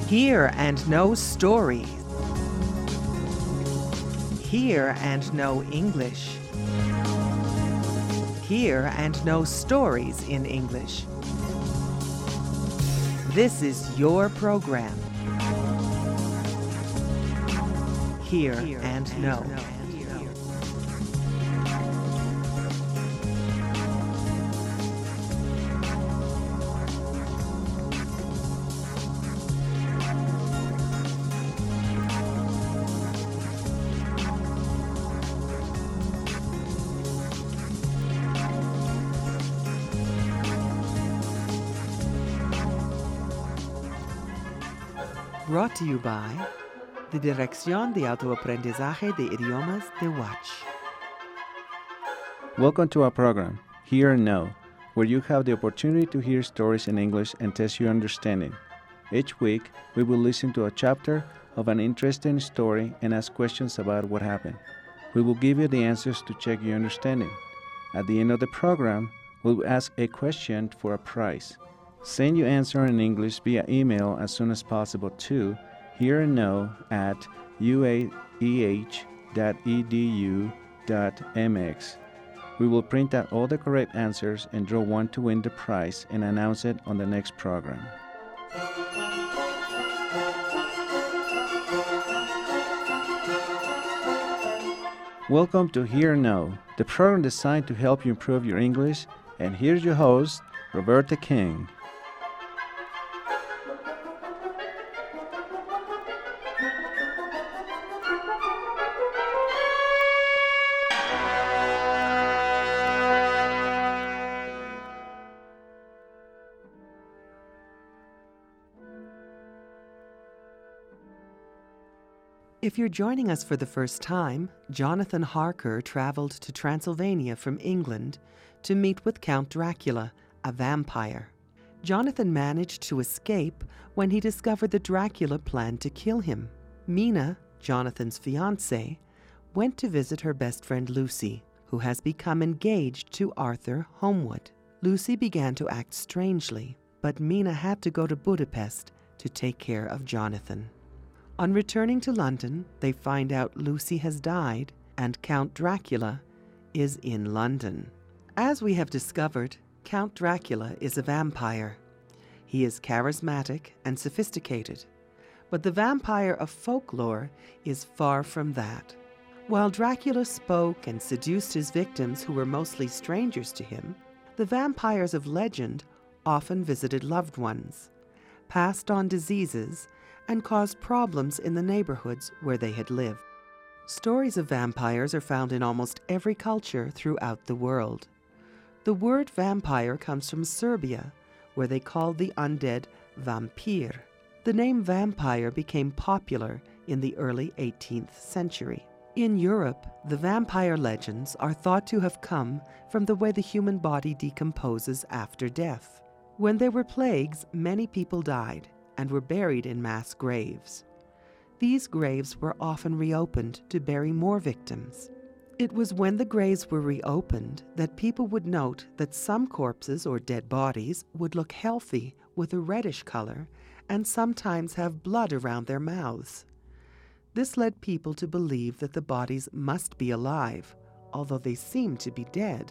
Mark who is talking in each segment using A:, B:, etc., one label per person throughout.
A: Hear and know stories. Hear and know English. Hear and know stories in English. This is your program. Hear and know. Brought to you by the Dirección de Autoaprendizaje de Idiomas de Watch.
B: Welcome to our program, Hear and Know, where you have the opportunity to hear stories in English and test your understanding. Each week, we will listen to a chapter of an interesting story and ask questions about what happened. We will give you the answers to check your understanding. At the end of the program, we will ask a question for a prize. Send your answer in English via email as soon as possible to hearandknow@uaeh.edu.mx. We will print out all the correct answers and draw one to win the prize and announce it on the next program. Welcome to Hear and Know, the program designed to help you improve your English. And here's your host, Roberta King.
A: If you're joining us for the first time, Jonathan Harker traveled to Transylvania from England to meet with Count Dracula, a vampire. Jonathan managed to escape when he discovered that Dracula planned to kill him. Mina, Jonathan's fiancée, went to visit her best friend Lucy, who has become engaged to Arthur Holmwood. Lucy began to act strangely, but Mina had to go to Budapest to take care of Jonathan. On returning to London, they find out Lucy has died and Count Dracula is in London. As we have discovered, Count Dracula is a vampire. He is charismatic and sophisticated, but the vampire of folklore is far from that. While Dracula spoke and seduced his victims who were mostly strangers to him, the vampires of legend often visited loved ones, passed on diseases, and caused problems in the neighborhoods where they had lived. Stories of vampires are found in almost every culture throughout the world. The word vampire comes from Serbia, where they called the undead vampir. The name vampire became popular in the early 18th century. In Europe, the vampire legends are thought to have come from the way the human body decomposes after death. When there were plagues, many people died and were buried in mass graves. These graves were often reopened to bury more victims. It was when the graves were reopened that people would note that some corpses or dead bodies would look healthy with a reddish color and sometimes have blood around their mouths. This led people to believe that the bodies must be alive, although they seemed to be dead.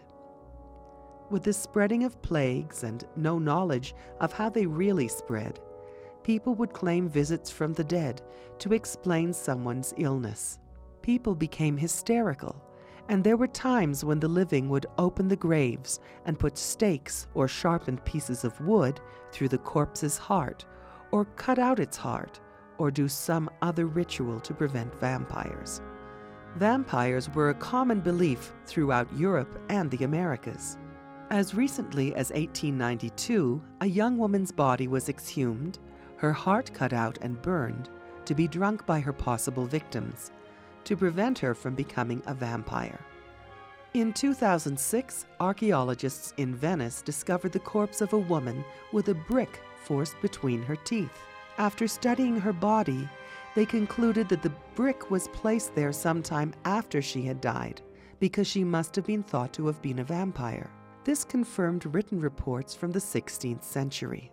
A: With the spreading of plagues and no knowledge of how they really spread, people would claim visits from the dead to explain someone's illness. People became hysterical, and there were times when the living would open the graves and put stakes or sharpened pieces of wood through the corpse's heart, or cut out its heart, or do some other ritual to prevent vampires. Vampires were a common belief throughout Europe and the Americas. As recently as 1892, a young woman's body was exhumed, her heart cut out and burned, to be drunk by her possible victims, to prevent her from becoming a vampire. In 2006, archaeologists in Venice discovered the corpse of a woman with a brick forced between her teeth. After studying her body, they concluded that the brick was placed there sometime after she had died, because she must have been thought to have been a vampire. This confirmed written reports from the 16th century.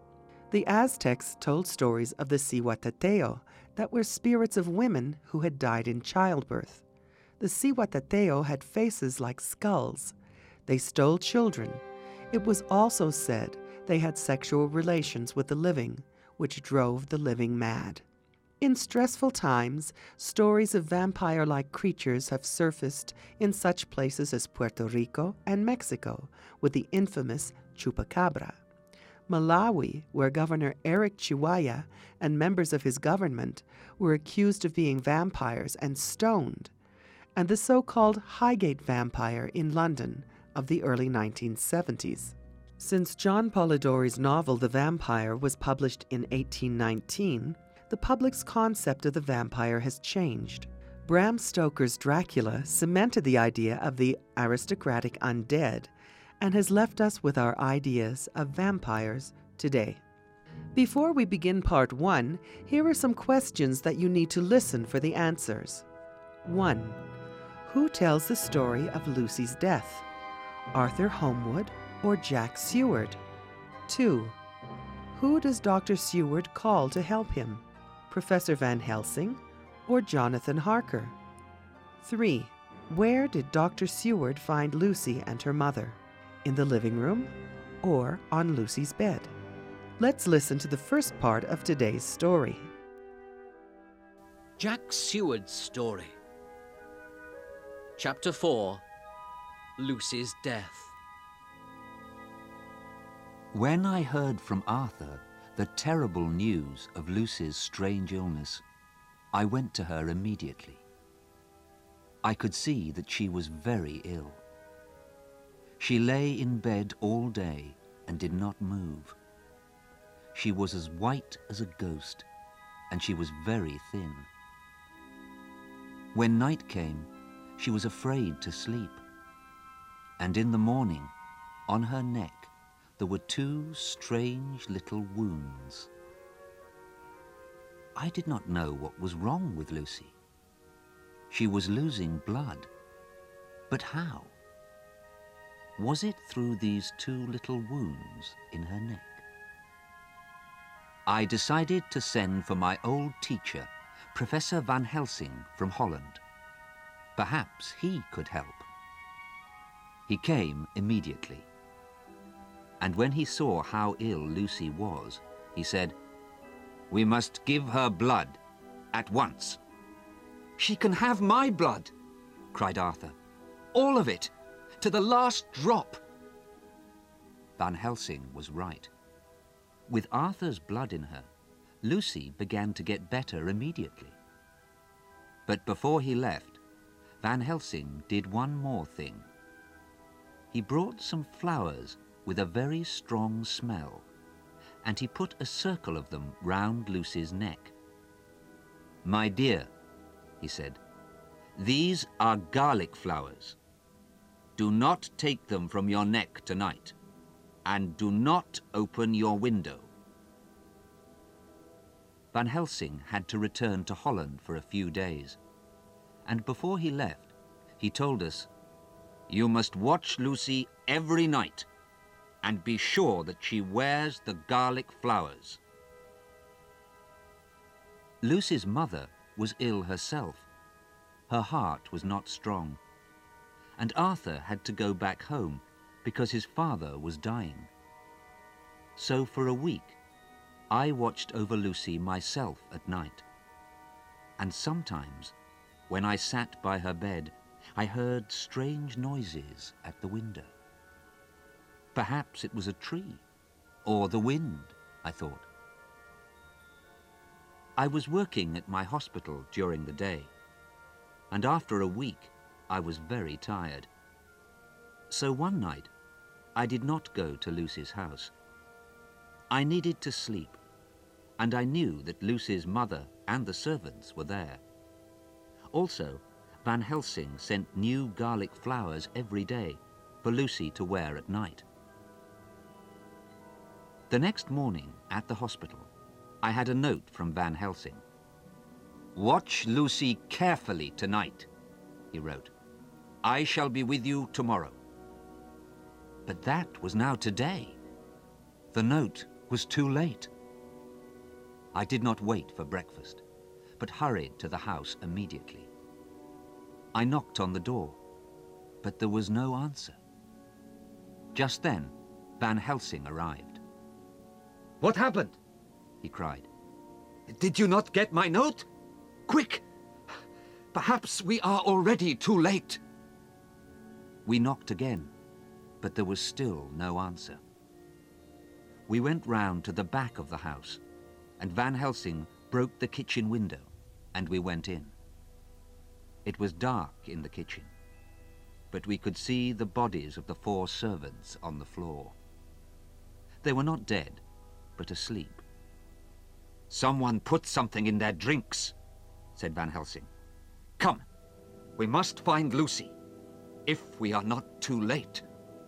A: The Aztecs told stories of the Cihuatateo that were spirits of women who had died in childbirth. The Cihuatateo had faces like skulls. They stole children. It was also said they had sexual relations with the living, which drove the living mad. In stressful times, stories of vampire-like creatures have surfaced in such places as Puerto Rico and Mexico, with the infamous Chupacabra. Malawi, where Governor Eric Chiwaya and members of his government were accused of being vampires and stoned, and the so-called Highgate vampire in London of the early 1970s. Since John Polidori's novel The Vampire was published in 1819, the public's concept of the vampire has changed. Bram Stoker's Dracula cemented the idea of the aristocratic undead and has left us with our ideas of vampires today. Before we begin part 1, here are some questions that you need to listen for the answers. 1. Who tells the story of Lucy's death? Arthur Holmwood or Jack Seward? 2. Who does Dr. Seward call to help him? Professor Van Helsing or Jonathan Harker? 3. Where did Dr. Seward find Lucy and her mother? In the living room or on Lucy's bed? Let's listen to the first part of today's story.
C: Jack Seward's story. Chapter 4. Lucy's death.
D: When I heard from Arthur the terrible news of Lucy's strange illness, I went to her immediately. I could see that she was very ill. She lay in bed all day and did not move. She was as white as a ghost, and she was very thin. When night came, she was afraid to sleep. And in the morning, on her neck, there were 2 strange little wounds. I did not know what was wrong with Lucy. She was losing blood. But how? Was it through these 2 little wounds in her neck? I decided to send for my old teacher, Professor Van Helsing from Holland. Perhaps he could help. He came immediately. And when he saw how ill Lucy was, he said, "We must give her blood at once."
E: "She can have my blood," cried Arthur. "All of it, to the last drop."
D: Van Helsing was right. With Arthur's blood in her, Lucy began to get better immediately. But before he left, Van Helsing did one more thing. He brought some flowers with a very strong smell, and he put a circle of them round Lucy's neck. "My dear," he said, "these are garlic flowers. Do not take them from your neck tonight, and do not open your window." Van Helsing had to return to Holland for a few days, and before he left, he told us, "You must watch Lucy every night, and be sure that she wears the garlic flowers." Lucy's mother was ill herself. Her heart was not strong, and Arthur had to go back home because his father was dying. So for a week, I watched over Lucy myself at night. And sometimes, when I sat by her bed, I heard strange noises at the window. Perhaps it was a tree, or the wind, I thought. I was working at my hospital during the day, and after a week, I was very tired. So one night, I did not go to Lucy's house. I needed to sleep, and I knew that Lucy's mother and the servants were there. Also, Van Helsing sent new garlic flowers every day for Lucy to wear at night. The next morning at the hospital, I had a note from Van Helsing. "Watch Lucy carefully tonight," he wrote. "I shall be with you tomorrow." But that was now today. The note was too late. I did not wait for breakfast, but hurried to the house immediately. I knocked on the door, but there was no answer. Just then, Van Helsing arrived.
E: What happened?
D: He cried.
E: Did you not get my note? Quick! Perhaps we are already too late.
D: We knocked again, but there was still no answer. We went round to the back of the house, and Van Helsing broke the kitchen window, and we went in. It was dark in the kitchen, but we could see the bodies of the 4 servants on the floor. They were not dead, but asleep.
E: Someone put something in their drinks, said Van Helsing. Come, we must find Lucy, if we are not too late.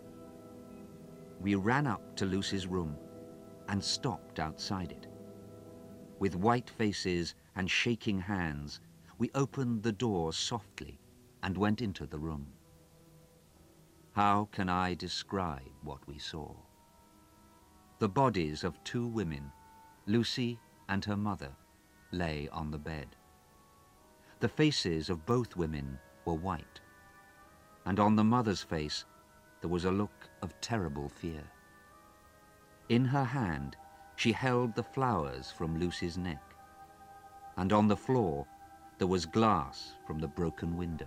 D: We ran up to Lucy's room and stopped outside it. With white faces and shaking hands, we opened the door softly and went into the room. How can I describe what we saw? The bodies of 2 women, Lucy and her mother, lay on the bed. The faces of both women were white, and on the mother's face there was a look of terrible fear. In her hand she held the flowers from Lucy's neck, and on the floor there was glass from the broken window.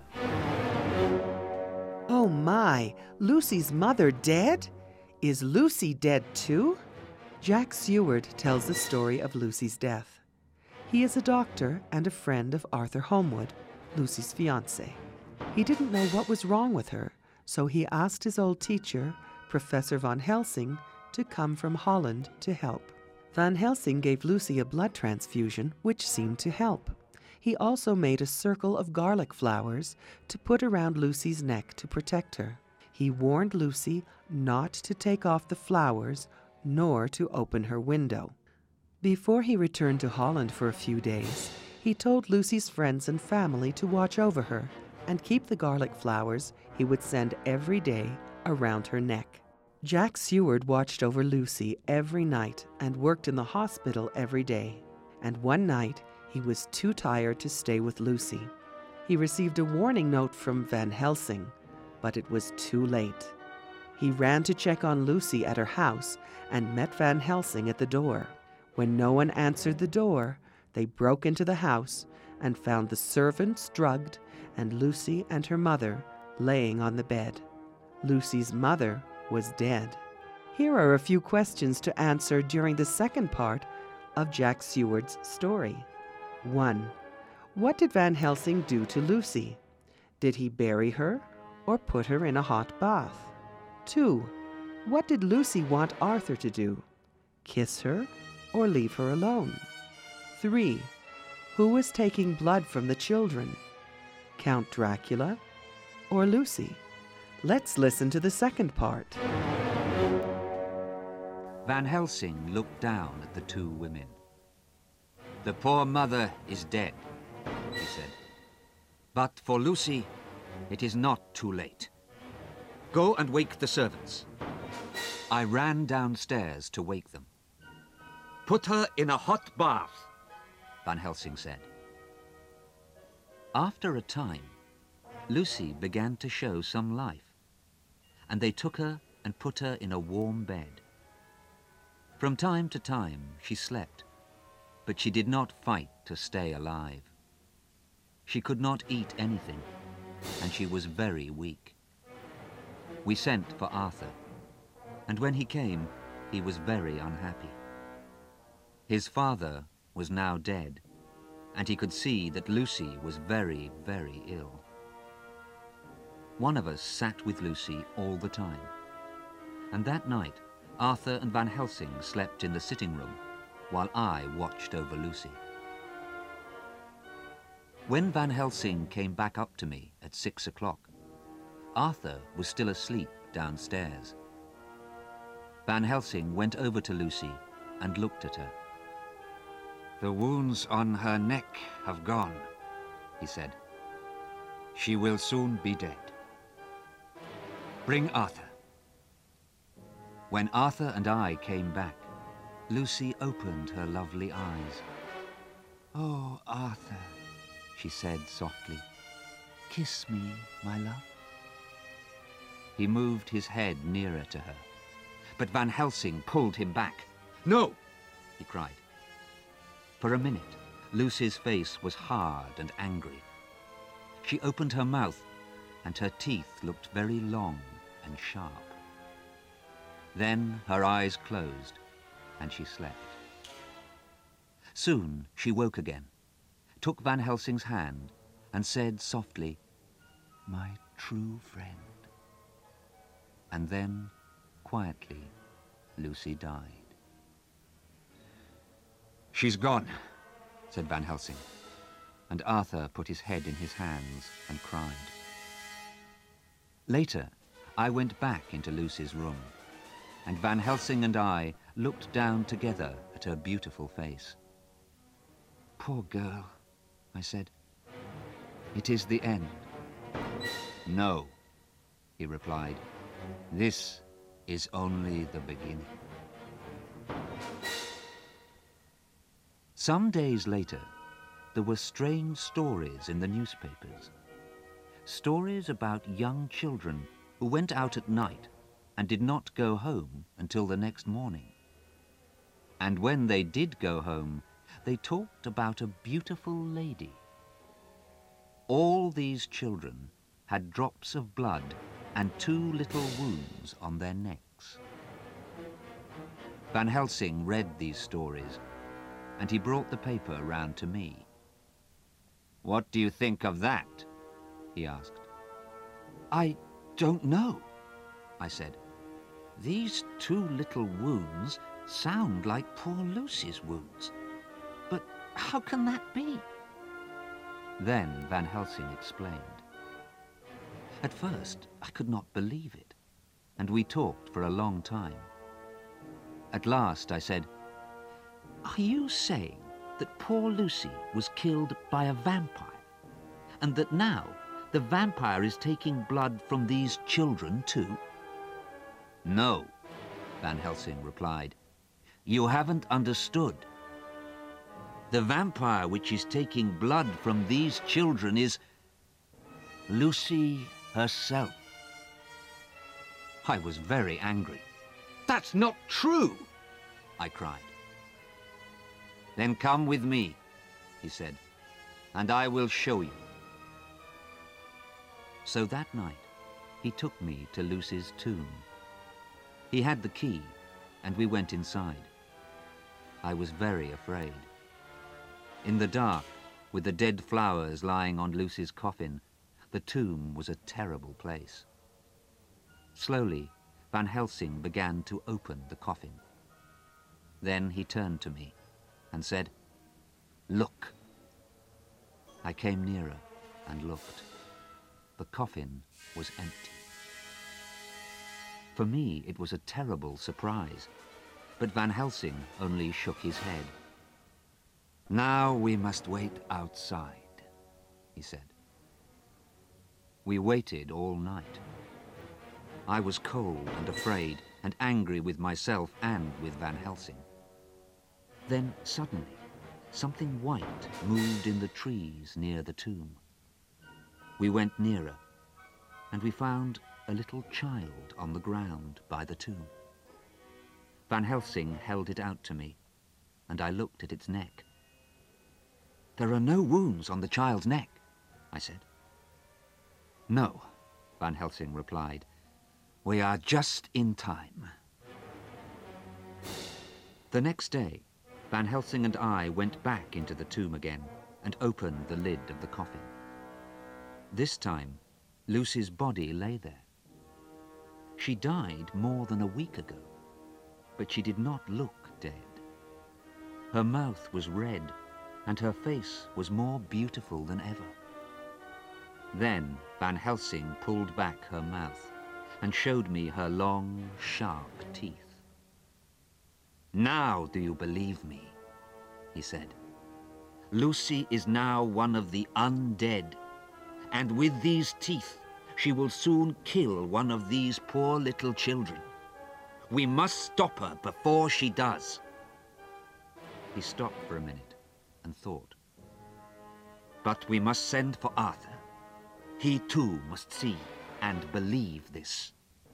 A: Oh my, Lucy's mother dead? Is Lucy dead too? Jack Seward tells the story of Lucy's death. He is a doctor and a friend of Arthur Holmwood, Lucy's fiancé. He didn't know what was wrong with her, so he asked his old teacher, Professor Van Helsing, to come from Holland to help. Van Helsing gave Lucy a blood transfusion, which seemed to help. He also made a circle of garlic flowers to put around Lucy's neck to protect her. He warned Lucy not to take off the flowers nor to open her window. Before he returned to Holland for a few days, he told Lucy's friends and family to watch over her and keep the garlic flowers he would send every day around her neck. Jack Seward watched over Lucy every night and worked in the hospital every day. And one night, he was too tired to stay with Lucy. He received a warning note from Van Helsing, but it was too late. He ran to check on Lucy at her house and met Van Helsing at the door. When no one answered the door, they broke into the house and found the servants drugged and Lucy and her mother laying on the bed. Lucy's mother was dead. Here are a few questions to answer during the second part of Jack Seward's story. 1. What did Van Helsing do to Lucy? Did he bury her or put her in a hot bath? 2. What did Lucy want Arthur to do? Kiss her or leave her alone? 3. Who was taking blood from the children? Count Dracula or Lucy? Let's listen to the second part.
D: Van Helsing looked down at the 2 women.
E: The poor mother is dead, he said. But for Lucy, it is not too late. Go and wake the servants.
D: I ran downstairs to wake them.
E: Put her in a hot bath,
D: Van Helsing said. After a time, Lucy began to show some life, and they took her and put her in a warm bed. From time to time she slept, but she did not fight to stay alive. She could not eat anything, and she was very weak. We sent for Arthur, and when he came, he was very unhappy. His father was now dead, and he could see that Lucy was very, very ill. One of us sat with Lucy all the time, and that night Arthur and Van Helsing slept in the sitting room while I watched over Lucy. When Van Helsing came back up to me at 6 o'clock, Arthur was still asleep downstairs. Van Helsing went over to Lucy and looked at her.
E: The wounds on her neck have gone, he said. She will soon be dead. Bring Arthur.
D: When Arthur and I came back, Lucy opened her lovely eyes. "Oh, Arthur," she said softly, "kiss me, my love." He moved his head nearer to her, but Van Helsing pulled him back. "No!" he cried. For a minute, Lucy's face was hard and angry. She opened her mouth, and her teeth looked very long and sharp. Then her eyes closed, and she slept. Soon she woke again, took Van Helsing's hand, and said softly, "My true friend." And then, quietly, Lucy died. "She's gone," said Van Helsing, and Arthur put his head in his hands and cried. Later, I went back into Lucy's room, and Van Helsing and I looked down together at her beautiful face. "Poor girl," I said. "It is the end." "No," he replied. "This is only the beginning." Some days later, there were strange stories in the newspapers. Stories about young children who went out at night and did not go home until the next morning. And when they did go home, they talked about a beautiful lady. All these children had drops of blood and 2 little wounds on their necks. Van Helsing read these stories, and he brought the paper round to me. "What do you think of that?" he asked. "I don't know," I said. "These 2 little wounds sound like poor Lucy's wounds. But how can that be?" Then Van Helsing explained. At first, I could not believe it, and we talked for a long time. At last I said, "Are you saying that poor Lucy was killed by a vampire, and that now the vampire is taking blood from these children too?" "No," Van Helsing replied. "You haven't understood. The vampire which is taking blood from these children is Lucy herself." I was very angry. "That's not true!" I cried. "Then come with me," he said, "and I will show you." So that night, he took me to Lucy's tomb. He had the key, and we went inside. I was very afraid. In the dark, with the dead flowers lying on Lucy's coffin, the tomb was a terrible place. Slowly, Van Helsing began to open the coffin. Then he turned to me and said, "Look." I came nearer and looked. The coffin was empty. For me, it was a terrible surprise, but Van Helsing only shook his head. "Now we must wait outside," he said. We waited all night. I was cold and afraid and angry with myself and with Van Helsing. Then suddenly, something white moved in the trees near the tomb. We went nearer, and we found a little child on the ground by the tomb. Van Helsing held it out to me, and I looked at its neck. "There are no wounds on the child's neck," I said. "No," Van Helsing replied. "We are just in time." The next day, Van Helsing and I went back into the tomb again and opened the lid of the coffin. This time, Lucy's body lay there. She died more than a week ago, but she did not look dead. Her mouth was red, and her face was more beautiful than ever. Then Van Helsing pulled back her mouth and showed me her long, sharp teeth. "Now do you believe me?" he said. "Lucy is now one of the undead, and with these teeth she will soon kill one of these poor little children. We must stop her before she does." He stopped for a minute and thought. But we must send for Arthur. He too must see and believe this.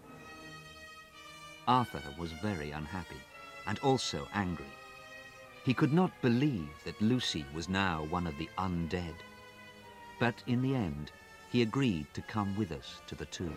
D: Arthur was very unhappy and also angry. He could not believe that Lucy was now one of the undead. But in the end, he agreed to come with us to the tomb.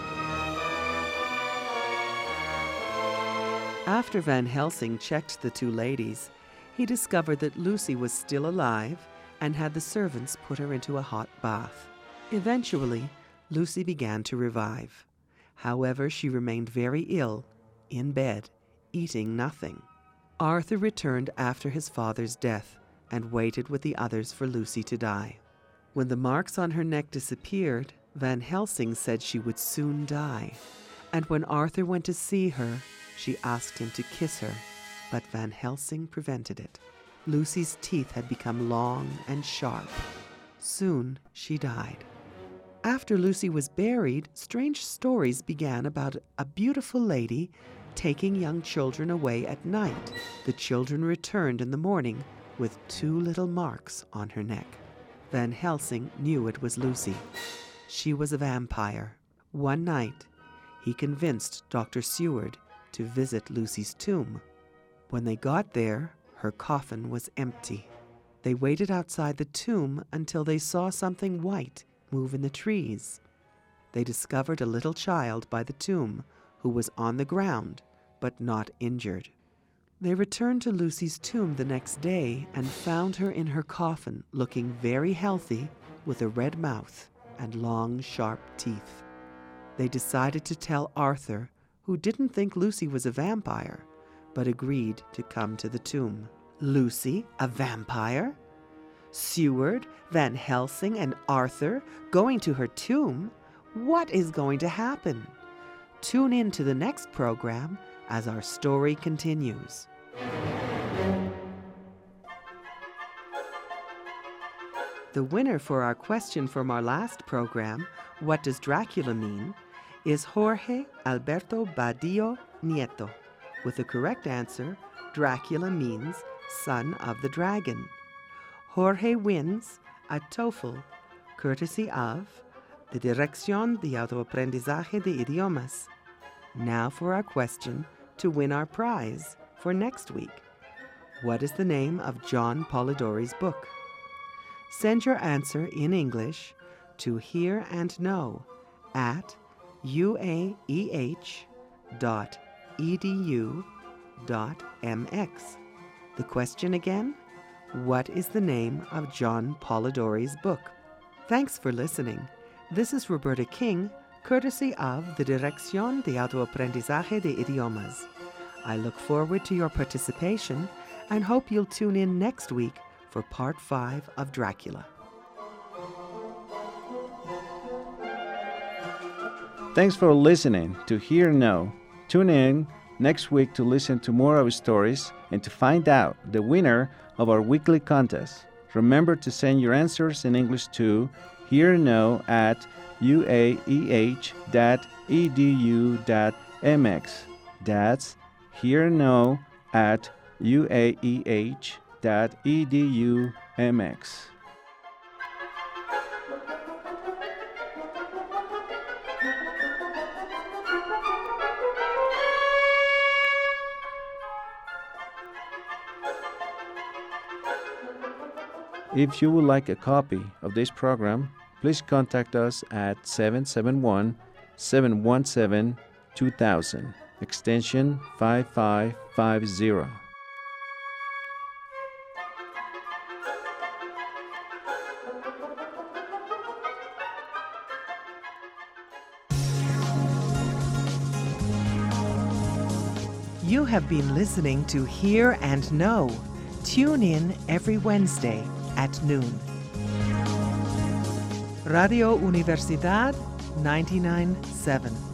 A: After Van Helsing checked the two ladies, he discovered that Lucy was still alive and had the servants put her into a hot bath. Eventually, Lucy began to revive. However, she remained very ill, in bed, eating nothing. Arthur returned after his father's death and waited with the others for Lucy to die. When the marks on her neck disappeared, Van Helsing said she would soon die. And when Arthur went to see her, she asked him to kiss her, but Van Helsing prevented it. Lucy's teeth had become long and sharp. Soon she died. After Lucy was buried, strange stories began about a beautiful lady taking young children away at night. The children returned in the morning with 2 little marks on her neck. Van Helsing knew it was Lucy. She was a vampire. One night, he convinced Dr. Seward to visit Lucy's tomb. When they got there, her coffin was empty. They waited outside the tomb until they saw something white move in the trees. They discovered a little child by the tomb who was on the ground but not injured. They returned to Lucy's tomb the next day and found her in her coffin, looking very healthy, with a red mouth and long, sharp teeth. They decided to tell Arthur, who didn't think Lucy was a vampire, but agreed to come to the tomb. Lucy, a vampire? Seward, Van Helsing, and Arthur going to her tomb? What is going to happen? Tune in to the next program as our story continues. The winner for our question from our last program, What Does Dracula Mean?, is Jorge Alberto Badillo Nieto. With the correct answer, Dracula means son of the dragon. Jorge wins a TOEFL, courtesy of the Dirección de Autoaprendizaje de Idiomas. Now for our question to win our prize for next week. What is the name of John Polidori's book? Send your answer in English to Hear and Know at uaeh.edu.mx. The question again, what is the name of John Polidori's book? Thanks for listening. This is Roberta King, courtesy of the Dirección de Autoaprendizaje de Idiomas. I look forward to your participation and hope you'll tune in next week for Part 5 of Dracula.
B: Thanks for listening to Hear and Know. Tune in next week to listen to more of our stories and to find out the winner of our weekly contest. Remember to send your answers in English to hearandknow@uaeh.edu.mx. That's hearandknow@uaeh.edu.mx. If you would like a copy of this program, please contact us at 771-717-2000, extension 5550.
A: You have been listening to Hear and Know. Tune in every Wednesday at noon. Radio Universidad 99.7.